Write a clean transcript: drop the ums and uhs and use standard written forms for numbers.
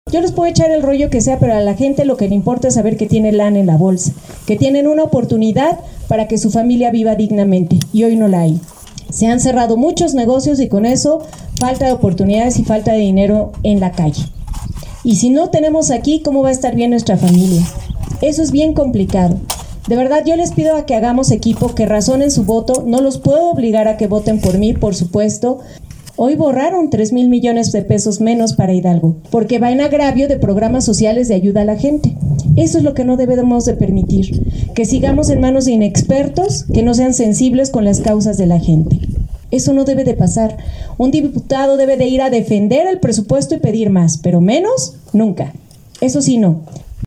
Yo les puedo echar el rollo que sea, pero a la gente lo que le importa es saber que tiene lana en la bolsa, que tienen una oportunidad para que su familia viva dignamente, y hoy no la hay. Se han cerrado muchos negocios y con eso falta de oportunidades y falta de dinero en la calle. Y si no tenemos aquí, ¿cómo va a estar bien nuestra familia? Eso es bien complicado. De verdad, yo les pido a que hagamos equipo, que razonen su voto. No los puedo obligar a que voten por mí, por supuesto. Hoy borraron 3,000 millones de pesos menos para Hidalgo, porque va en agravio de programas sociales de ayuda a la gente. Eso es lo que no debemos de permitir, que sigamos en manos de inexpertos, que no sean sensibles con las causas de la gente. Eso no debe de pasar. Un diputado debe de ir a defender el presupuesto y pedir más, pero menos, nunca. Eso sí, no.